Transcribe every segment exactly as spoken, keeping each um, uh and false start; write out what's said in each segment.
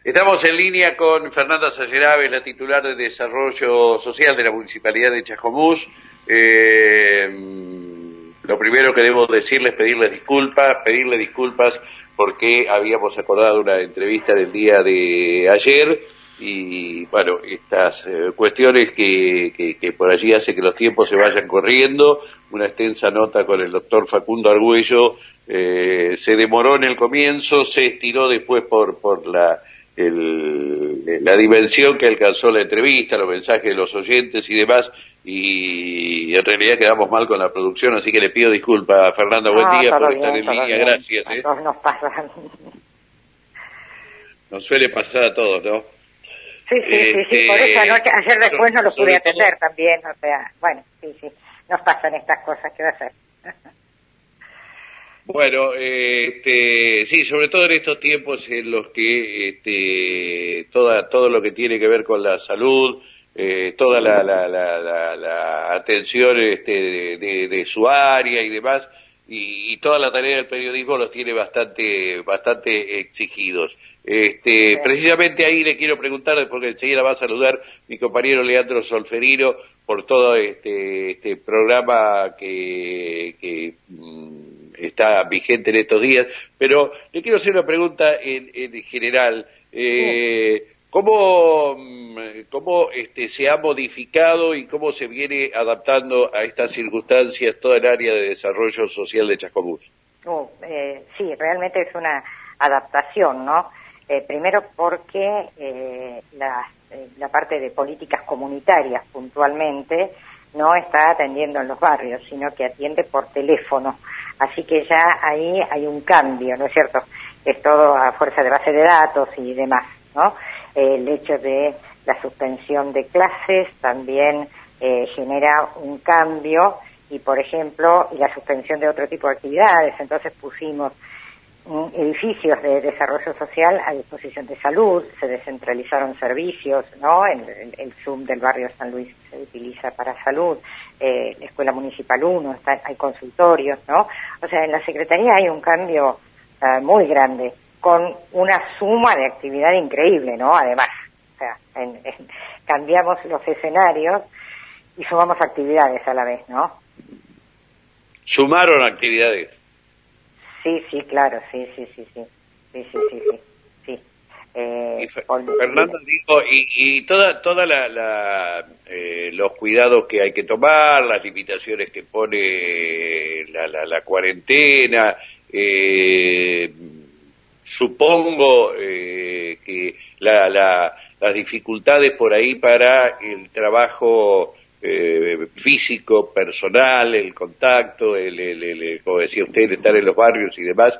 Estamos en línea con Fernanda Sayerave, la titular de Desarrollo Social de la Municipalidad de Chascomús. Eh, lo primero que debo decirles es pedirles disculpas, pedirle disculpas porque habíamos acordado una entrevista en el día de ayer y, bueno, estas eh, cuestiones que, que, que por allí hace que los tiempos se vayan corriendo. Una extensa nota con el doctor Facundo Argüello eh, se demoró en el comienzo, se estiró después por, por la... El, la dimensión que alcanzó la entrevista, los mensajes de los oyentes y demás, y en realidad quedamos mal con la producción, así que le pido disculpas. Fernanda, buen no, día por bien, estar en línea, bien. gracias. A ¿eh? todos nos pasa. Nos suele pasar a todos, ¿no? Sí, sí, este, sí, sí, por eso anoche, ayer después no lo pude atender todo... también, o sea, bueno, sí, sí, nos pasan estas cosas, ¿qué va a hacer? Bueno, eh, este, sí, sobre todo en estos tiempos en los que este, toda, todo lo que tiene que ver con la salud, eh, toda la, la, la, la, la atención este, de, de, de su área y demás, y, y toda la tarea del periodismo los tiene bastante, bastante exigidos. Este, sí. Precisamente ahí le quiero preguntar, porque enseguida va a saludar mi compañero Leandro Solferino por todo este, este programa que, que está vigente en estos días, pero le quiero hacer una pregunta en, en general. Eh, ¿Cómo, cómo este, se ha modificado y cómo se viene adaptando a estas circunstancias toda el área de desarrollo social de Chascomús? Uh, eh, sí, realmente es una adaptación, ¿no? Eh, primero porque eh, la, eh, la parte de políticas comunitarias puntualmente no está atendiendo en los barrios, sino que atiende por teléfono. Así que ya ahí hay un cambio, ¿no es cierto? Es todo a fuerza de base de datos y demás, ¿no? Eh, el hecho de la suspensión de clases también eh, genera un cambio y, por ejemplo, y la suspensión de otro tipo de actividades. Entonces pusimos um, edificios de desarrollo social a disposición de salud, se descentralizaron servicios, ¿no? El, el, el Zoom del barrio San Luis se utiliza para salud. Eh, la Escuela Municipal uno, está, hay consultorios, ¿no? O sea, en la Secretaría hay un cambio uh, muy grande, con una suma de actividad increíble, ¿no? Además, o sea, en, en, cambiamos los escenarios y sumamos actividades a la vez, ¿no? ¿Sumaron actividades? Sí, sí, claro, sí, sí, sí, sí, sí, sí, sí, sí. sí. Eh, y Fernando dijo, y, y toda toda la, la eh, los cuidados que hay que tomar, las limitaciones que pone la, la, la cuarentena, eh, supongo eh, que la, la, las dificultades por ahí para el trabajo eh, físico, personal, el contacto, el, el, el, el, como decía usted, estar en los barrios y demás,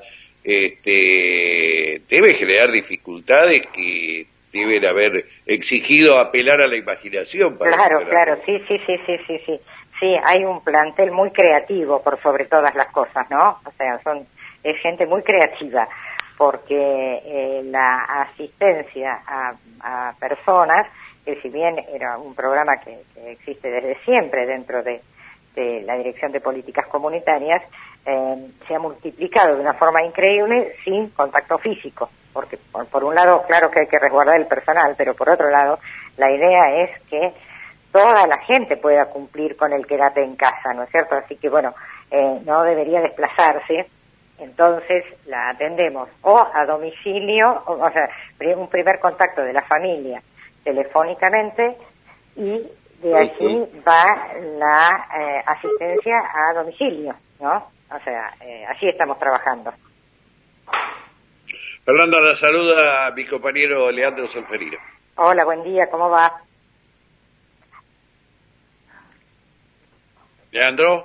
este debe generar dificultades que deben haber exigido apelar a la imaginación para claro superarlo. Claro, sí, sí, sí, sí, sí, sí, sí, hay un plantel muy creativo por sobre todas las cosas, ¿no? O sea, son es gente muy creativa porque eh, la asistencia a, a personas, que si bien era un programa que, que existe desde siempre dentro de, de la Dirección de Políticas Comunitarias, Eh, se ha multiplicado de una forma increíble sin contacto físico, porque por, por un lado, claro que hay que resguardar el personal, pero por otro lado, la idea es que toda la gente pueda cumplir con el quédate en casa, ¿no es cierto? Así que, bueno, eh, no debería desplazarse, entonces la atendemos o a domicilio, o, o sea, un primer contacto de la familia telefónicamente y de allí va la eh, asistencia a domicilio, ¿no? O sea, eh, así estamos trabajando. Fernanda, la saluda a mi compañero Leandro Solferino. Hola, buen día, ¿cómo va? ¿Leandro?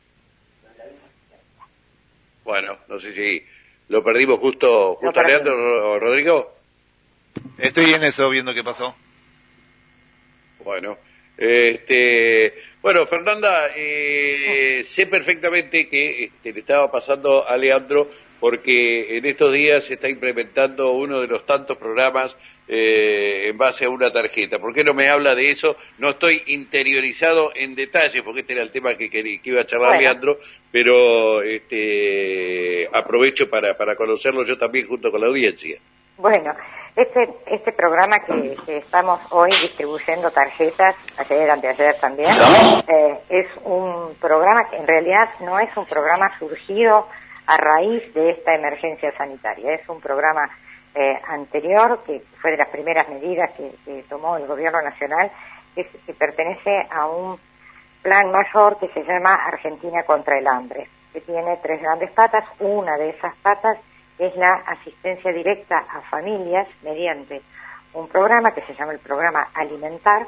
Bueno, no sé si lo perdimos justo, justo a Leandro, Rodrigo. Estoy en eso, viendo qué pasó. Bueno, este, bueno, Fernanda, eh, sé perfectamente que este, le estaba pasando a Leandro porque en estos días se está implementando uno de los tantos programas eh, en base a una tarjeta. ¿Por qué no me habla de eso? No estoy interiorizado en detalle, porque este era el tema que, que, que iba a charlar bueno. Leandro, pero este, aprovecho para, para conocerlo yo también junto con la audiencia. Bueno, Este este programa que, que estamos hoy distribuyendo tarjetas, ayer, anteayer también, eh, es un programa que en realidad no es un programa surgido a raíz de esta emergencia sanitaria. Es un programa eh, anterior, que fue de las primeras medidas que, que tomó el Gobierno Nacional, que, que pertenece a un plan mayor que se llama Argentina contra el Hambre, que tiene tres grandes patas. Una de esas patas es la asistencia directa a familias mediante un programa que se llama el programa Alimentar,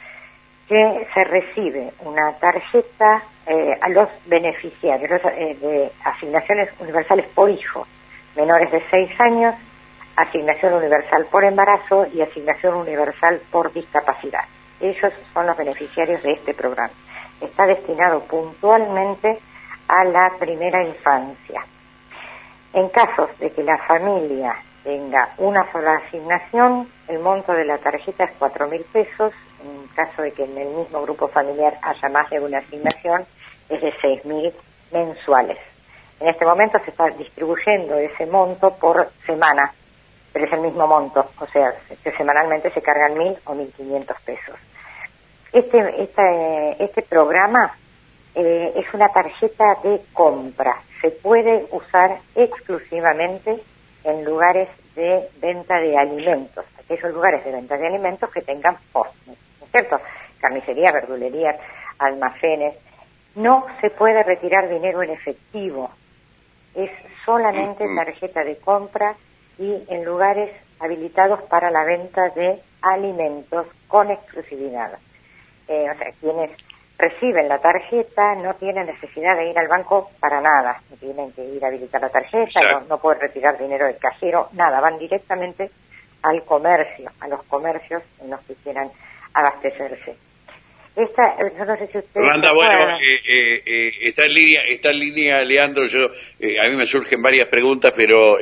que se recibe una tarjeta eh, a los beneficiarios los, eh, de asignaciones universales por hijo, menores de seis años, asignación universal por embarazo y asignación universal por discapacidad. Ellos son los beneficiarios de este programa. Está destinado puntualmente a la primera infancia. En casos de que la familia tenga una sola asignación, el monto de la tarjeta es cuatro mil pesos. En caso de que en el mismo grupo familiar haya más de una asignación, es de seis mil mensuales. En este momento se está distribuyendo ese monto por semana, pero es el mismo monto, o sea, que semanalmente se cargan mil o mil quinientos pesos. Este, este, este programa eh, es una tarjeta de compra. Se puede usar exclusivamente en lugares de venta de alimentos, aquellos lugares de venta de alimentos que tengan postnet, ¿no es cierto? Carnicerías, verdulerías, almacenes. No se puede retirar dinero en efectivo, es solamente tarjeta de compra y en lugares habilitados para la venta de alimentos con exclusividad. Eh, o sea, quienes reciben la tarjeta no tienen necesidad de ir al banco para nada, no tienen que ir a habilitar la tarjeta, no, no pueden retirar dinero del cajero, nada, van directamente al comercio, a los comercios en los que quieran abastecerse. Esta, yo no sé si ustedes... Fernanda, bueno, eh, eh, eh, está en línea, está en línea, Leandro. Yo, eh, a mí me surgen varias preguntas, pero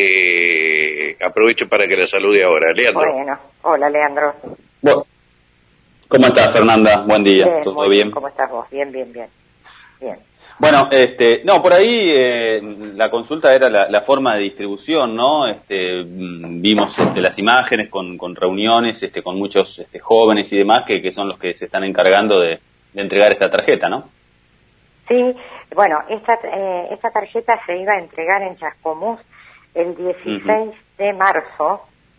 este, aprovecho para que la salude ahora, Leandro. Bueno, hola, Leandro. Bueno, ¿cómo estás, Fernanda? Buen día, bien, ¿todo bien, bien? ¿Cómo estás vos? Bien, bien, bien. Bien. Bueno, este, no, por ahí eh, la consulta era la, la forma de distribución, ¿no? Este, vimos este, las imágenes con, con reuniones, este, con muchos este, jóvenes y demás que, que son los que se están encargando de, de entregar esta tarjeta, ¿no? Sí, bueno, esta eh, esta tarjeta se iba a entregar en Chascomús el dieciséis uh-huh. de marzo,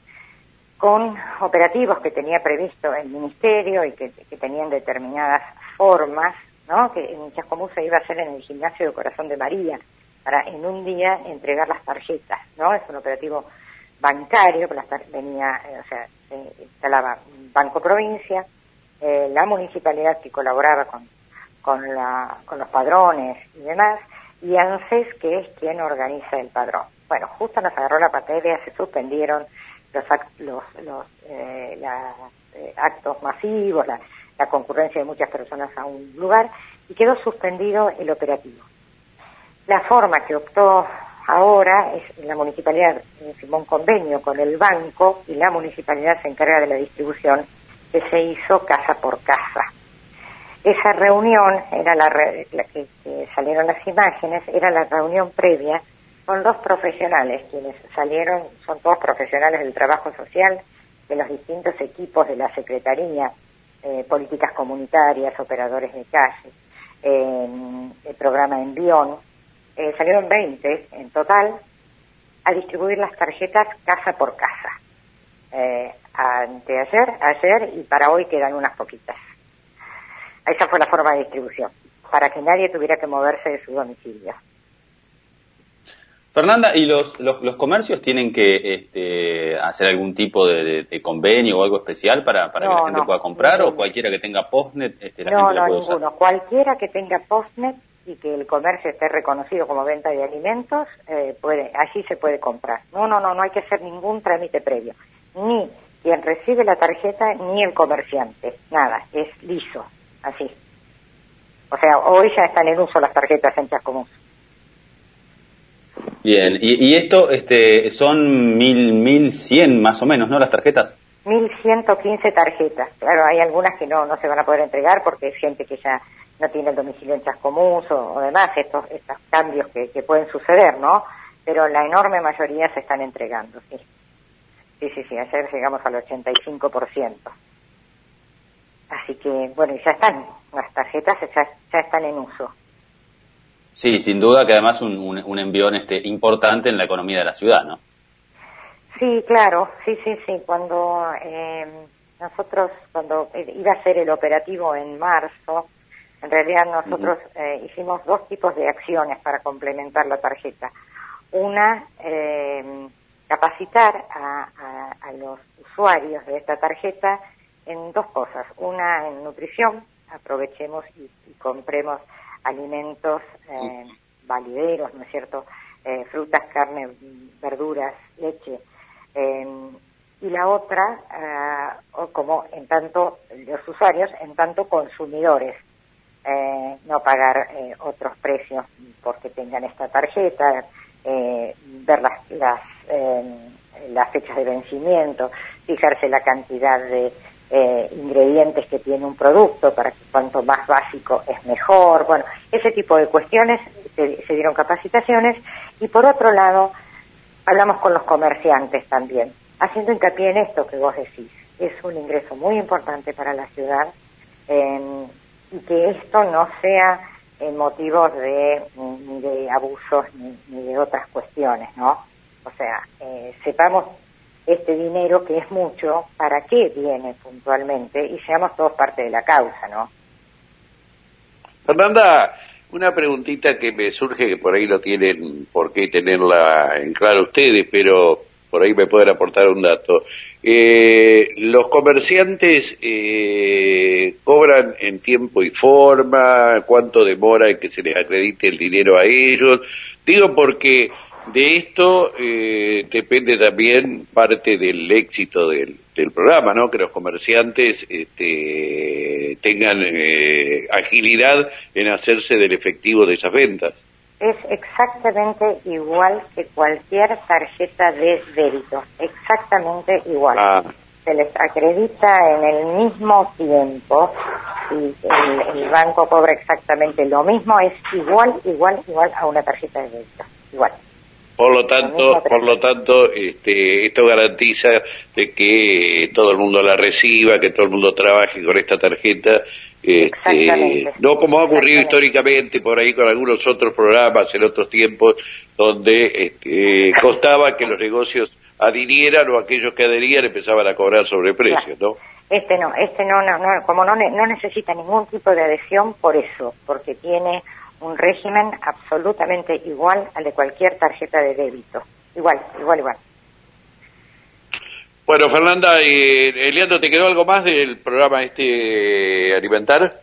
con operativos que tenía previsto el Ministerio y que, que tenían determinadas formas, ¿no? Que en Chascomús se iba a hacer en el Gimnasio de Corazón de María, para en un día entregar las tarjetas, ¿no? Es un operativo bancario, que las tar- venía, eh, o sea, se instalaba Banco Provincia, eh, la municipalidad que colaboraba con, con, la, con los padrones y demás, y ANSES, que es quien organiza el padrón. Bueno, justo nos agarró la pandemia, se suspendieron los, act- los, los eh, la, eh, actos masivos, la la concurrencia de muchas personas a un lugar, y quedó suspendido el operativo. La forma que optó ahora es la municipalidad eh, firmó un convenio con el banco y la municipalidad se encarga de la distribución, que se hizo casa por casa. Esa reunión, era la, re, la que, que salieron las imágenes, era la reunión previa con los profesionales, quienes salieron, son todos profesionales del trabajo social, de los distintos equipos de la Secretaría, Eh, políticas comunitarias, operadores de calle, eh, el programa Envión, eh, salieron veinte en total a distribuir las tarjetas casa por casa. Eh, anteayer, ayer y para hoy quedan unas poquitas. Esa fue la forma de distribución, para que nadie tuviera que moverse de su domicilio. Fernanda, ¿y los, los, los comercios tienen que este, hacer algún tipo de, de, de convenio o algo especial para, para no, que la gente no, pueda comprar? ninguno. ¿O cualquiera que tenga postnet este, la no, gente no, la puede ninguno. usar? Cualquiera que tenga postnet y que el comercio esté reconocido como venta de alimentos, eh, puede, allí se puede comprar. No, no, no, no hay que hacer ningún trámite previo. Ni quien recibe la tarjeta ni el comerciante. Nada, es liso, así. O sea, hoy ya están en uso las tarjetas en Chascomús. Bien, y, y esto este, son mil, mil cien más o menos, ¿no? Las tarjetas. mil ciento quince tarjetas. Claro, hay algunas que no, no se van a poder entregar porque es gente que ya no tiene el domicilio en Chascomús o, o demás, estos, estos cambios que, que pueden suceder, ¿no? Pero la enorme mayoría se están entregando, sí. sí, sí, sí, ayer llegamos al ochenta y cinco por ciento. Así que, bueno, y ya están, las tarjetas ya, ya están en uso. Sí, sin duda que además un, un, un envión este, importante en la economía de la ciudad, ¿no? Sí, claro, sí, sí, sí. Cuando eh, nosotros, cuando iba a ser el operativo en marzo, en realidad nosotros uh-huh. eh, hicimos dos tipos de acciones para complementar la tarjeta. Una, eh, capacitar a, a, a los usuarios de esta tarjeta en dos cosas. Una, en nutrición, aprovechemos y, y compremos alimentos eh, valideros, ¿no es cierto? Eh, frutas, carne, verduras, leche. Eh, y la otra, uh, como en tanto los usuarios, en tanto consumidores, eh, no pagar eh, otros precios porque tengan esta tarjeta, eh, ver las las, eh, las fechas de vencimiento, fijarse la cantidad de eh, ingredientes que tiene un producto para que cuanto más básico es mejor. Bueno, ese tipo de cuestiones se, se dieron capacitaciones. Y por otro lado, hablamos con los comerciantes también, haciendo hincapié en esto que vos decís. Es un ingreso muy importante para la ciudad, eh, y que esto no sea en motivos de ni de abusos ni, ni de otras cuestiones, ¿no? O sea, eh, sepamos este dinero, que es mucho, para qué viene puntualmente, y seamos todos parte de la causa, ¿no? Fernanda, una preguntita que me surge, que por ahí no tienen por qué tenerla en claro ustedes, pero por ahí me pueden aportar un dato. Eh, ¿Los comerciantes eh, cobran en tiempo y forma? ¿Cuánto demora en que se les acredite el dinero a ellos? Digo porque de esto eh, depende también parte del éxito del, del programa, ¿no? Que los comerciantes este, tengan eh, agilidad en hacerse del efectivo de esas ventas. Es exactamente igual que cualquier tarjeta de débito, exactamente igual. Ah. Se les acredita en el mismo tiempo y el, el banco cobra exactamente lo mismo, es igual, igual, igual a una tarjeta de débito, igual. Por lo tanto, por lo tanto, este, esto garantiza de que todo el mundo la reciba, que todo el mundo trabaje con esta tarjeta, este, no como ha ocurrido históricamente por ahí con algunos otros programas en otros tiempos, donde este, costaba que los negocios adhirieran o aquellos que adherían empezaban a cobrar sobreprecios, ¿no? Este no, este no, no, no como no, no necesita ningún tipo de adhesión por eso, porque tiene un régimen absolutamente igual al de cualquier tarjeta de débito. Igual, igual, igual. Bueno, Fernanda, eh, Leandro, ¿te quedó algo más del programa este alimentar?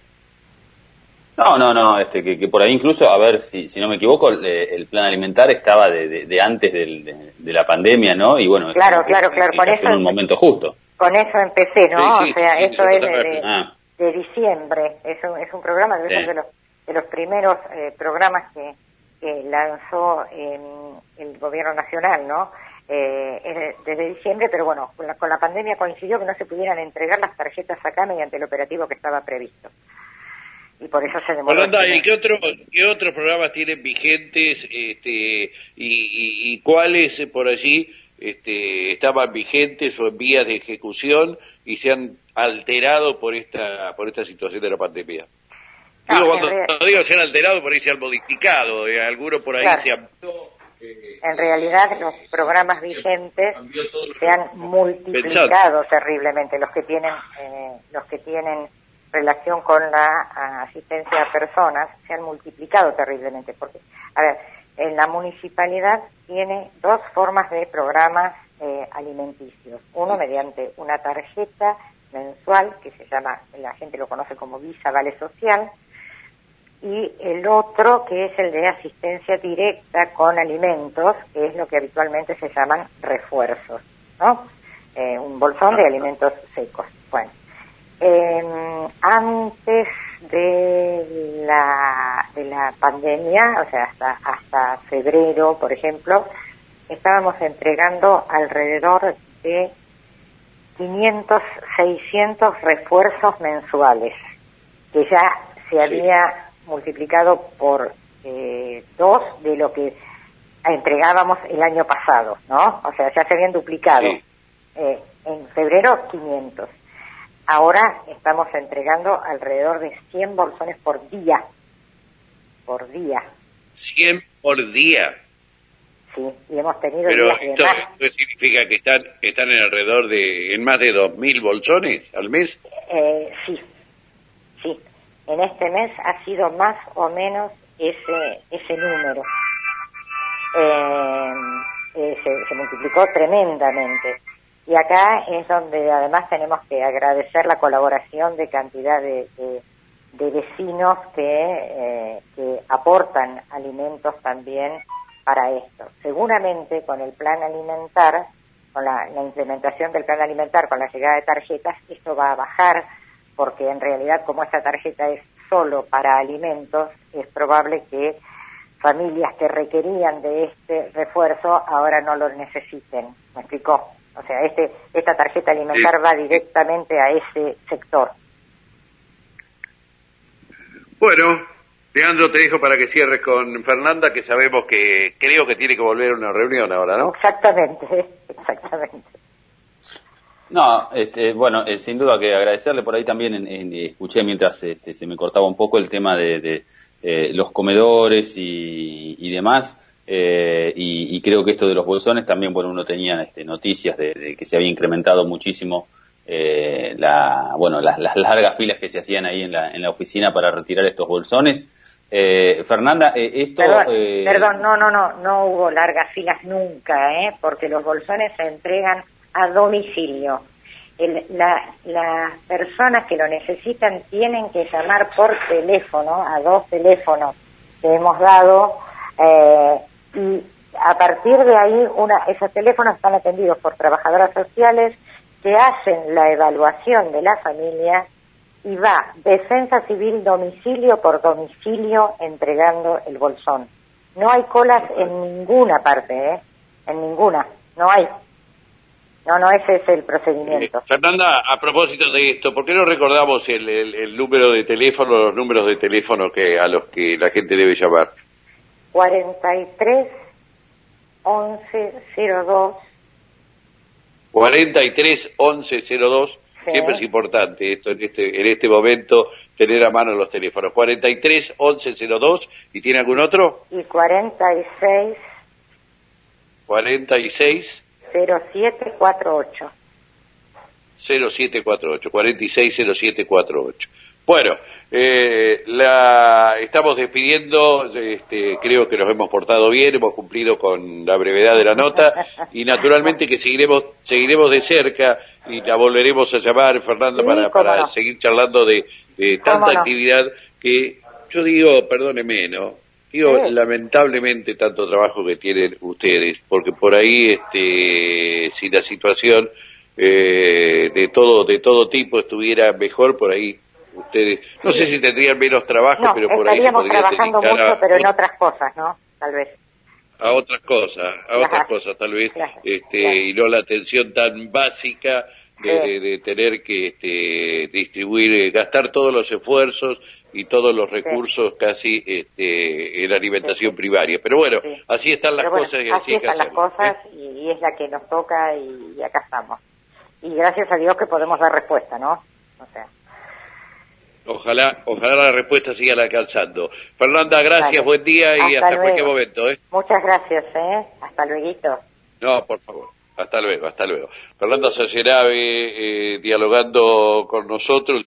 No, no, no, este, que, que por ahí incluso, a ver, si, si no me equivoco, el, el plan alimentar estaba de, de, de antes del, de, de la pandemia, ¿no? Y bueno, claro, es, claro, es, claro, con eso en un momento justo. Con eso empecé, ¿no? Sí, sí, o sea, sí, eso sí, es de, de, ah. de diciembre, es un, es un programa que sí. es de los, de los primeros eh, programas que, que lanzó eh, el gobierno nacional, ¿no? Eh, desde diciembre, pero bueno, con la, con la pandemia coincidió que no se pudieran entregar las tarjetas acá mediante el operativo que estaba previsto. Y por eso se demoró. Fernanda, ¿y qué, otro, qué otros programas tienen vigentes este, y, y, y cuáles por allí este, estaban vigentes o en vías de ejecución y se han alterado por esta por esta situación de la pandemia? No, digo, cuando real... digo se han alterado, por ahí se han modificado, eh, algunos por ahí claro. se han... Eh, en realidad los programas vigentes se han multiplicado pensado. terriblemente, los que tienen eh, los que tienen relación con la asistencia a personas se han multiplicado terriblemente, porque, a ver, en la municipalidad tiene dos formas de programas eh, alimenticios. Uno mediante una tarjeta mensual que se llama, la gente lo conoce como Visa Vale Social, y el otro que es el de asistencia directa con alimentos, que es lo que habitualmente se llaman refuerzos, ¿no? Eh, un bolsón de alimentos secos. Bueno, eh, antes de la de la pandemia, o sea, hasta hasta febrero, por ejemplo, estábamos entregando alrededor de quinientos, seiscientos refuerzos mensuales, que ya se sí. había multiplicado por eh, dos de lo que entregábamos el año pasado, ¿no? O sea, ya se habían duplicado. Sí. Eh, en febrero, quinientos. Ahora estamos entregando alrededor de cien bolsones por día. Por día. cien por día. Sí, y hemos tenido Pero días de esto, más. esto significa que están, que están en alrededor de, en más de dos mil bolsones al mes. Eh, sí, sí. En este mes ha sido más o menos ese ese número. Eh, eh, se, se multiplicó tremendamente. Y acá es donde además tenemos que agradecer la colaboración de cantidad de, de, de vecinos que, eh, que aportan alimentos también para esto. Seguramente con el plan alimentar, con la, la implementación del plan alimentar, con la llegada de tarjetas, esto va a bajar, porque en realidad como esta tarjeta es solo para alimentos, es probable que familias que requerían de este refuerzo ahora no lo necesiten. ¿Me explicó? O sea, este esta tarjeta alimentar va directamente a ese sector. Bueno, Leandro, te dejo para que cierres con Fernanda, que sabemos que creo que tiene que volver a una reunión ahora, ¿no? Exactamente, exactamente. No, este, bueno, eh, sin duda que agradecerle por ahí también, en, en, escuché mientras este, se me cortaba un poco el tema de, de eh, los comedores y, y demás, eh, y, y creo que esto de los bolsones también, bueno, uno tenía este, noticias de, de que se había incrementado muchísimo eh, la, bueno, las, las largas filas que se hacían ahí en la, en la oficina para retirar estos bolsones. Eh, Fernanda, eh, esto... Perdón, eh... perdón, no, no, no, no hubo largas filas nunca, ¿eh? Porque los bolsones se entregan a domicilio. El, la, las personas que lo necesitan tienen que llamar por teléfono, a dos teléfonos que hemos dado, eh, y a partir de ahí, una, esos teléfonos están atendidos por trabajadoras sociales que hacen la evaluación de la familia y va Defensa Civil domicilio por domicilio entregando el bolsón. No hay colas en ninguna parte, ¿eh? En ninguna, no hay. No, no, ese es el procedimiento. Eh, Fernanda, a propósito de esto, ¿por qué no recordamos el, el, el número de teléfono, los números de teléfono que a los que la gente debe llamar? cuarenta y tres, once, cero dos. cuarenta y tres, once, cero dos. Sí. Siempre es importante esto en este en este momento, tener a mano los teléfonos. cuarenta y tres, once, cero dos. ¿Y tiene algún otro? Y cuarenta y seis. cuarenta y seis. cero siete cuatro ocho. cero siete cuatro ocho. cuarenta y seis, cero siete cuatro ocho. Bueno, eh, la estamos despidiendo, este, creo que nos hemos portado bien, hemos cumplido con la brevedad de la nota y naturalmente que seguiremos seguiremos de cerca y la volveremos a llamar, Fernando, sí, para, para no. seguir charlando de, de tanta no? actividad que yo digo, perdóneme, ¿no? Digo, sí. lamentablemente tanto trabajo que tienen ustedes, porque por ahí, este, si la situación eh, de todo de todo tipo estuviera mejor, por ahí ustedes, no sé si tendrían menos trabajo, no, pero por ahí se podría trabajando dedicar mucho, a, pero en otras cosas, ¿no? Tal vez. A otras cosas, a claro. otras cosas, tal vez, claro. este, claro. y no la atención tan básica de, sí. de, de tener que este, distribuir, gastar todos los esfuerzos y todos los recursos sí. casi este, en alimentación sí. primaria. Pero bueno, sí. así están las bueno, cosas y así así están las hacemos, cosas ¿eh? y, y es la que nos toca y, y acá estamos. Y gracias a Dios que podemos dar respuesta, ¿no? O sea. Ojalá, ojalá la respuesta siga alcanzando. Fernanda, gracias, vale. Buen día y hasta, hasta cualquier momento, ¿eh? Muchas gracias, ¿eh? Hasta luego. No, por favor. Hasta luego, hasta luego. Fernanda Sacerave, eh, dialogando con nosotros.